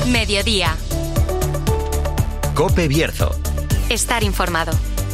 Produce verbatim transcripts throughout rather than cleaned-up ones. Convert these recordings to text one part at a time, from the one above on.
Mediodía. COPE Bierzo. Estar informado.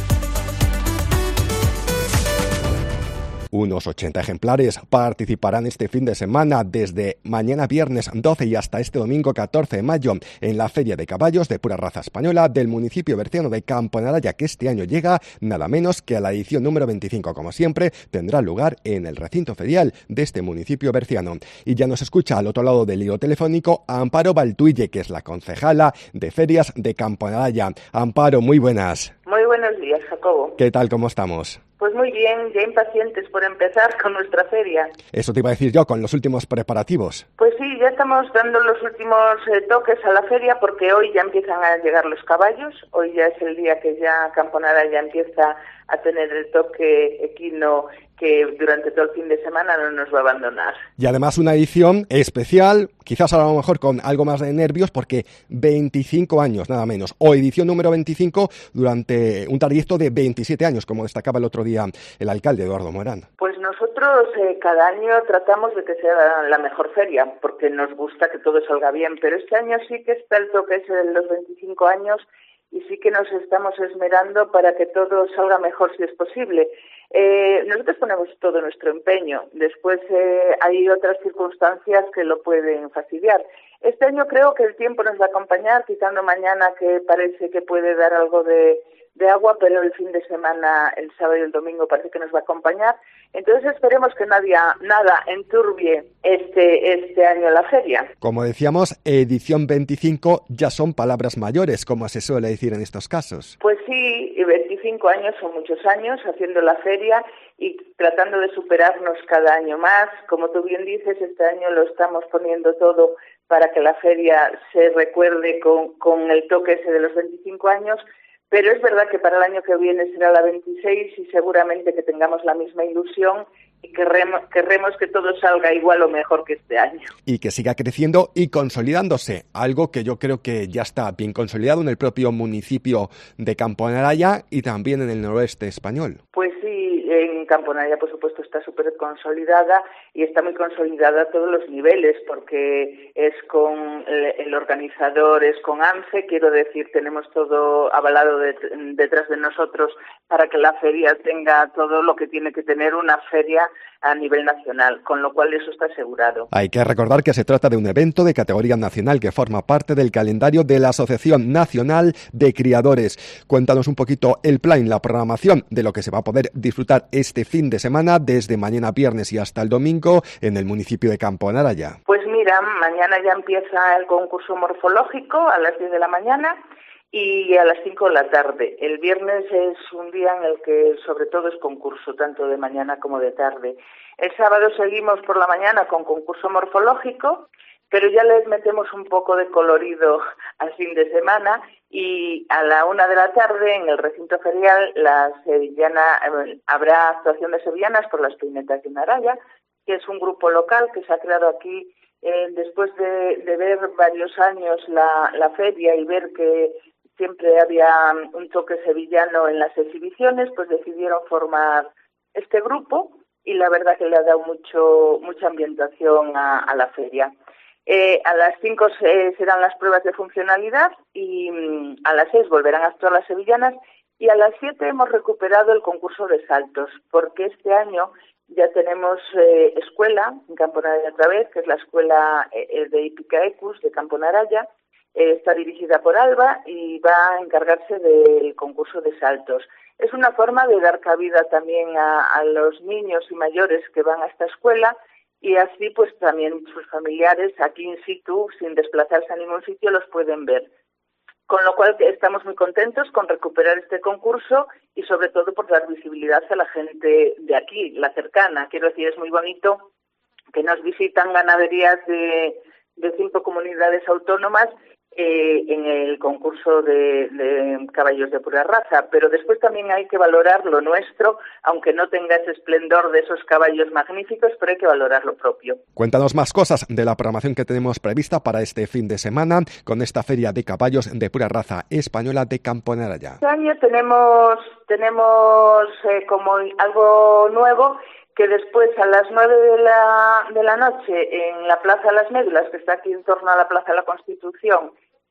Unos ochenta ejemplares participarán este fin de semana desde mañana viernes doce y hasta este domingo catorce de mayo en la Feria de Caballos de Pura Raza Española del municipio berciano de Camponaraya, que este año llega nada menos que a la edición número veinticinco. Como siempre, tendrá lugar en el recinto ferial de este municipio berciano. Y ya nos escucha al otro lado del hilo telefónico Amparo Baltuille, que es la concejala de Ferias de Camponaraya. Amparo, muy buenas. Muy buenos días, Jacobo. ¿Qué tal, cómo estamos? Pues muy bien, ya impacientes por empezar con nuestra feria. Eso te iba a decir yo, con los últimos preparativos. Pues sí, ya estamos dando los últimos eh, toques a la feria porque hoy ya empiezan a llegar los caballos. Hoy ya es el día que ya Camponaraya empieza a tener el toque equino que durante todo el fin de semana no nos va a abandonar. Y además una edición especial, quizás a lo mejor con algo más de nervios, porque veinticinco años, nada menos, o edición número veinticinco durante un trayecto de veintisiete años, como destacaba el otro día el alcalde Eduardo Morán. Pues nosotros eh, cada año tratamos de que sea la mejor feria, porque nos gusta que todo salga bien, pero este año sí que está el toque ese de los veinticinco años y sí que nos estamos esmerando para que todo salga mejor si es posible. Eh, nosotros ponemos todo nuestro empeño, después eh, hay otras circunstancias que lo pueden fastidiar. Este año creo que el tiempo nos va a acompañar, quitando mañana que parece que puede dar algo de, de agua, pero el fin de semana, el sábado y el domingo parece que nos va a acompañar. Entonces esperemos que nadie, nada enturbie este, este año la feria. Como decíamos, edición veinticinco ya son palabras mayores, como se suele decir en estos casos. Pues sí, veinticinco años son muchos años haciendo la feria y tratando de superarnos cada año más. Como tú bien dices, este año lo estamos poniendo todo para que la feria se recuerde con, con el toque ese de los veinticinco años. Pero es verdad que para el año que viene será la veintiséis y seguramente que tengamos la misma ilusión y querremos, querremos que todo salga igual o mejor que este año. Y que siga creciendo y consolidándose, algo que yo creo que ya está bien consolidado en el propio municipio de Camponaraya y también en el noroeste español. Pues sí, en Camponaraya por supuesto está súper consolidada y está muy consolidada a todos los niveles porque es con el organizador, es con ANCE, quiero decir, tenemos todo avalado de, detrás de nosotros para que la feria tenga todo lo que tiene que tener una feria a nivel nacional, con lo cual eso está asegurado. Hay que recordar que se trata de un evento de categoría nacional que forma parte del calendario de la Asociación Nacional de Criadores. Cuéntanos un poquito el plan, la programación de lo que se va a poder disfrutar este fin de semana, desde mañana viernes y hasta el domingo, en el municipio de Camponaraya. Pues mira, mañana ya empieza el concurso morfológico a las diez de la mañana y a las cinco de la tarde. El viernes es un día en el que sobre todo es concurso, tanto de mañana como de tarde. El sábado seguimos por la mañana con concurso morfológico, pero ya les metemos un poco de colorido al fin de semana y a la una de la tarde en el recinto ferial la sevillana, eh, habrá actuación de sevillanas por las Peinetas de Naraya, que es un grupo local que se ha creado aquí eh, después de, de ver varios años la, la feria y ver que siempre había un toque sevillano en las exhibiciones, pues decidieron formar este grupo y la verdad que le ha dado mucho mucha ambientación a, a la feria. Eh, a las cinco eh, serán las pruebas de funcionalidad y mm, a las seis volverán a actuar las sevillanas y a las siete hemos recuperado el concurso de saltos, porque este año ya tenemos eh, escuela en Camponaraya otra vez, que es la escuela eh, de Ipicaecus de Camponaraya. Eh, está dirigida por Alba y va a encargarse del concurso de saltos. Es una forma de dar cabida también a, a los niños y mayores que van a esta escuela y así pues también sus familiares aquí in situ, sin desplazarse a ningún sitio, los pueden ver. Con lo cual estamos muy contentos con recuperar este concurso y sobre todo por dar visibilidad a la gente de aquí, la cercana. Quiero decir, es muy bonito que nos visitan ganaderías de, de cinco comunidades autónomas Eh, en el concurso de, de caballos de pura raza, pero después también hay que valorar lo nuestro, aunque no tenga ese esplendor de esos caballos magníficos, pero hay que valorar lo propio. Cuéntanos más cosas de la programación que tenemos prevista para este fin de semana con esta feria de caballos de pura raza española de Camponaraya. Este año tenemos, tenemos eh, como algo nuevo, que después a las nueve de la, de la noche en la Plaza de las Médulas, que está aquí en torno a la Plaza de la Constitución,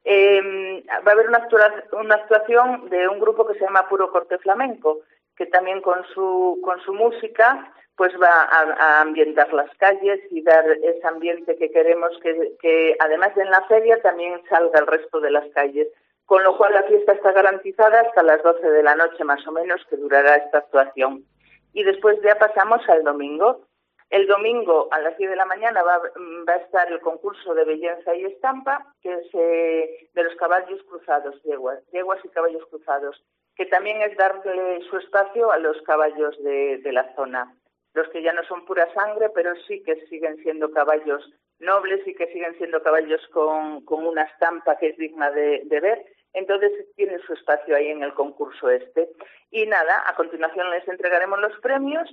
eh, va a haber una, actua- una actuación de un grupo que se llama Puro Corte Flamenco, que también con su, con su música pues va a, a ambientar las calles y dar ese ambiente que queremos que, que además de en la feria también salga el resto de las calles. Con lo cual la fiesta está garantizada hasta las doce de la noche más o menos, que durará esta actuación. Y después ya pasamos al domingo. El domingo a las diez de la mañana va, va a estar el concurso de belleza y estampa, que es eh, de los caballos cruzados, yeguas, yeguas y caballos cruzados, que también es darle su espacio a los caballos de, de la zona. Los que ya no son pura sangre, pero sí que siguen siendo caballos nobles y que siguen siendo caballos con, con una estampa que es digna de, de ver. Entonces tienen su espacio ahí en el concurso este. Y nada, a continuación les entregaremos los premios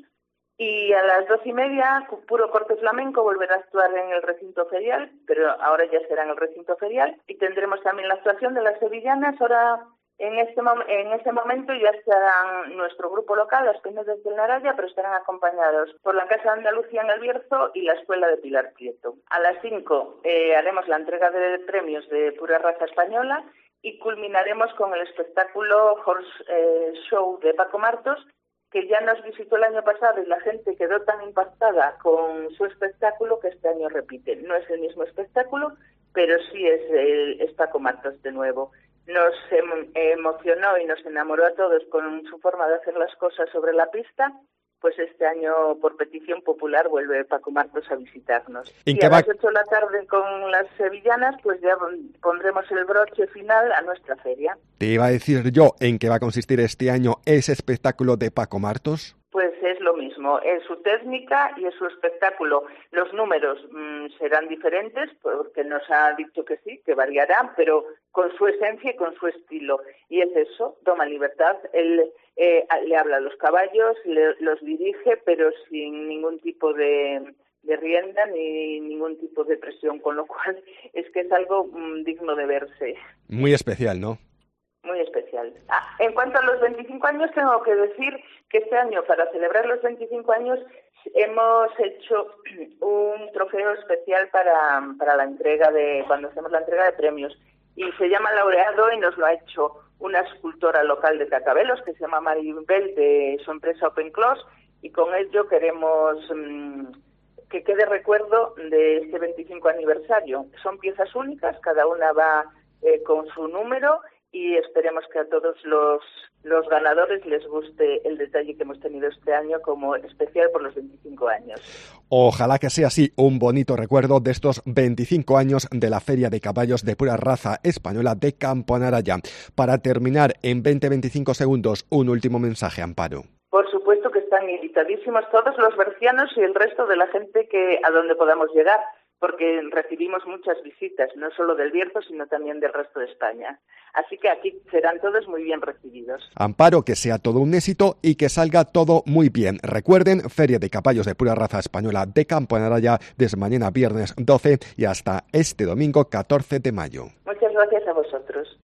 y a las doce y media, Puro Corte Flamenco volverá a actuar en el recinto ferial, pero ahora ya será en el recinto ferial. Y tendremos también la actuación de las sevillanas. Ahora, en este, mom- en este momento ya estarán nuestro grupo local, las Peñas del Naraya, pero estarán acompañados por la Casa de Andalucía en El Bierzo y la Escuela de Pilar Prieto. A las cinco eh, haremos la entrega de premios de Pura Raza Española y culminaremos con el espectáculo Horse eh, Show de Paco Martos, que ya nos visitó el año pasado y la gente quedó tan impactada con su espectáculo que este año repite. No es el mismo espectáculo, pero sí es, el, es Paco Martos de nuevo. Nos em, emocionó y nos enamoró a todos con su forma de hacer las cosas sobre la pista. Pues este año, por petición popular, vuelve Paco Martos a visitarnos. Y a va... las ocho de la tarde con las sevillanas, pues ya pondremos el broche final a nuestra feria. Te iba a decir yo en qué va a consistir este año ese espectáculo de Paco Martos. Pues es lo mismo, es su técnica y es su espectáculo. Los números mmm, serán diferentes porque nos ha dicho que sí, que variarán, pero con su esencia y con su estilo. Y es eso, toma libertad. Él eh, le habla a los caballos, le, los dirige, pero sin ningún tipo de, de rienda ni ningún tipo de presión, con lo cual es que es algo mmm, digno de verse. Muy especial, ¿no? Muy especial. Ah, en cuanto a los veinticinco años, tengo que decir que este año, para celebrar los veinticinco años, hemos hecho un trofeo especial para, para la entrega de, cuando hacemos la entrega de premios. Y se llama Laureado y nos lo ha hecho una escultora local de Cacabelos, que se llama Maribel, de su empresa Open Close, y con ello queremos mmm, que quede recuerdo de este veinticinco aniversario. Son piezas únicas, cada una va eh, con su número, y esperemos que a todos los, los ganadores les guste el detalle que hemos tenido este año como especial por los veinticinco años. Ojalá que sea así, un bonito recuerdo de estos veinticinco años de la Feria de Caballos de Pura Raza Española de Campo Naraya. Para terminar, en veinte a veinticinco segundos, un último mensaje, Amparo. Por supuesto que están invitadísimos todos los bercianos y el resto de la gente que a donde podamos llegar, porque recibimos muchas visitas, no solo del Bierzo, sino también del resto de España. Así que aquí serán todos muy bien recibidos. Amparo, que sea todo un éxito y que salga todo muy bien. Recuerden, Feria de Caballos de Pura Raza Española de Campo Naraya, desde mañana viernes doce y hasta este domingo catorce de mayo. Muchas gracias a vosotros.